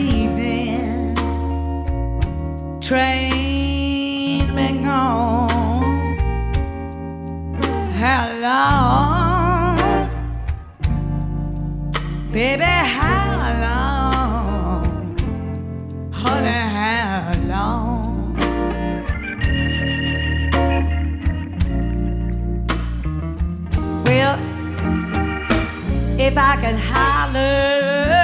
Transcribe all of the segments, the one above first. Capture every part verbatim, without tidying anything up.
evening train been gone? How long, baby, how long, honey, how long? Well, if I could holler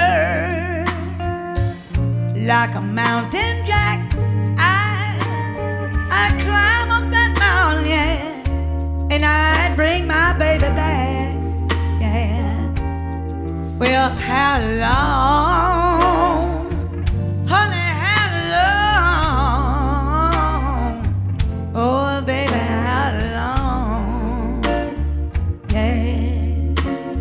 like a mountain jack, I, I'd climb up that mountain, yeah, and I'd bring my baby back, yeah. Well, how long, honey, how long? Oh, baby, how long? Yeah.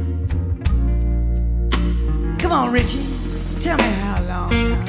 Come on, Richie, tell me how long.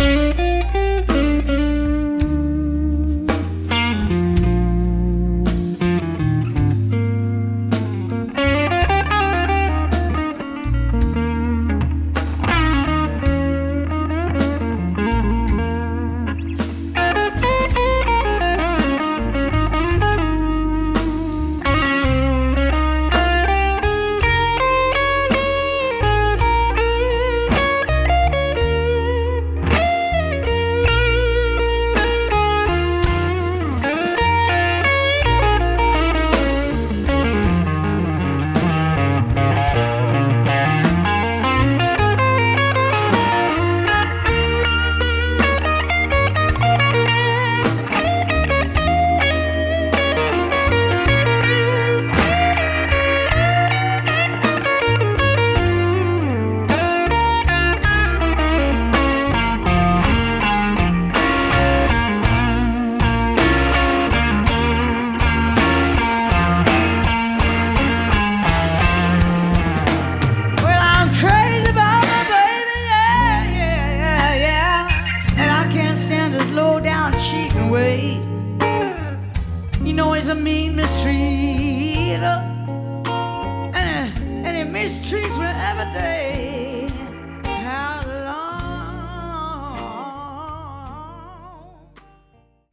You know he's a mean mistreater, and he, and he mistreats me every day.